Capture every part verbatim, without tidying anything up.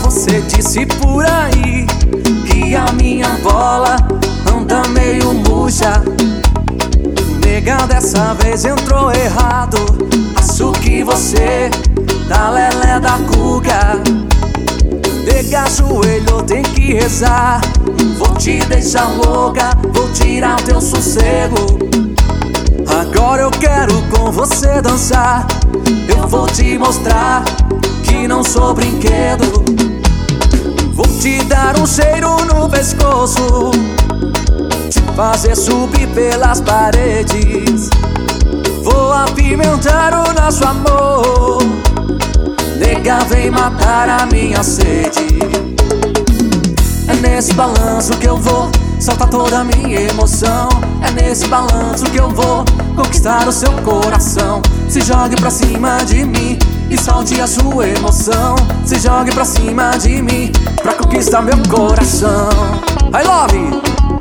você disse por aí que a minha bola anda meio murcha. Nega, dessa vez entrou errado. Acho que você tá lelé da cuca. Nega, joelho, tem que rezar. Vou te deixar louca, vou tirar teu sossego. Agora eu quero com você dançar. Eu vou te mostrar que não sou brinquedo. Vou te dar um cheiro no pescoço, te fazer subir pelas paredes. Vou apimentar o nosso amor. Nega, vem matar a minha sede. É nesse balanço que eu vou soltar toda a minha emoção. É nesse balanço que eu vou conquistar o seu coração. Se jogue pra cima de mim e solte a sua emoção. Se jogue pra cima de mim pra conquistar meu coração. I love!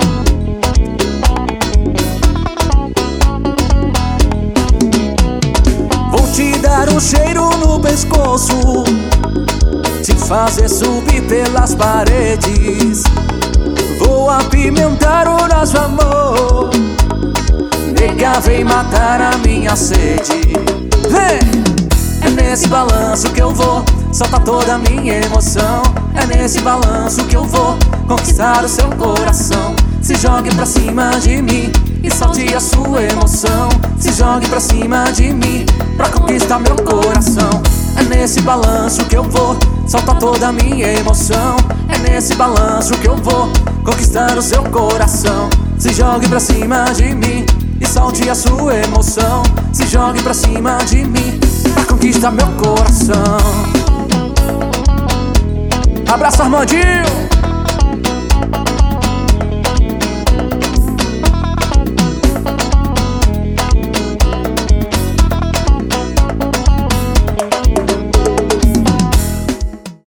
Vou te dar um cheiro no pescoço, te fazer subir pelas paredes. Vou apimentar o nosso amor. Nega, vem matar a minha sede. Vem! É nesse balanço que eu vou soltar toda a minha emoção. É nesse balanço que eu vou conquistar o seu coração. Se jogue pra cima de mim e solte a sua emoção. Se jogue pra cima de mim pra conquistar meu coração. É nesse balanço que eu vou soltar toda a minha emoção. É nesse balanço que eu vou conquistar o seu coração. Se jogue pra cima de mim e solte a sua emoção. Se jogue pra cima de mim pra conquistar meu coração. Abraço, Armandinho!